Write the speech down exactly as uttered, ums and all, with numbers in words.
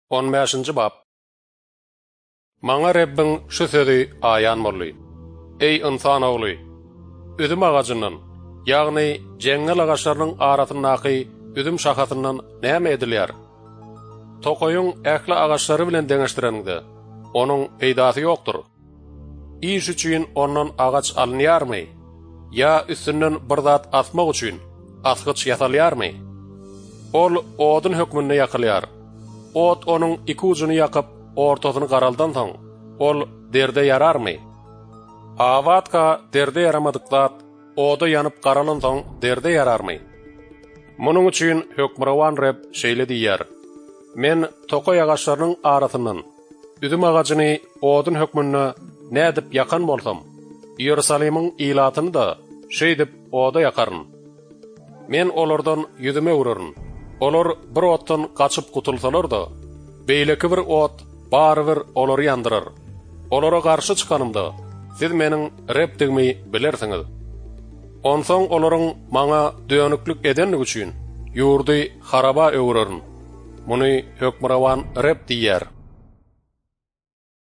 on beşinji bab. Maňa Rabbin şu sözi aýan boldy. Ey insan ogly, üzüm agajyndan, ýagny jeňil agaçlarynyň arasyndaky üzüm şahasyndan näme edilýär? Tokoyuň ähli agaçlary bilen deňeşdirende onuň peýdasy ýokdur. İş üçin ondan agaç alınýarmy? Ya üstünden bir zat asmak üçin asgyç ýasalýarmy? Ol odun hökmünde ýakylýar. Ot onuň iki ujuny ýakyp ortasyny garaldan soň ol derde yararmy? Awatka derde yaramadyklar oda ýanyp garalan soň derde yararmy? Munuň üçin hökmrawan Rab şeýle diýär: Men tokoy agaçlarynyň arasyndan üzüm agaçyny odun hökmünde nädip yakan bolsam, Ýerusalimyň ilatyny da şeý dip oda yakaryn. Men olardan ýüzüme uraryn. Olar bir otdan gaçyp gutulsalar da, beýleki bir ot barybir olary ýandyrar. Olara garşy çykanymda, siz meniň Rabdigimi bilersiňiz. Onsoň olaryň maňa döňüklik edenlik üçin ýurdy haraba öwräryn. Muny hökmrawan Rab diýär.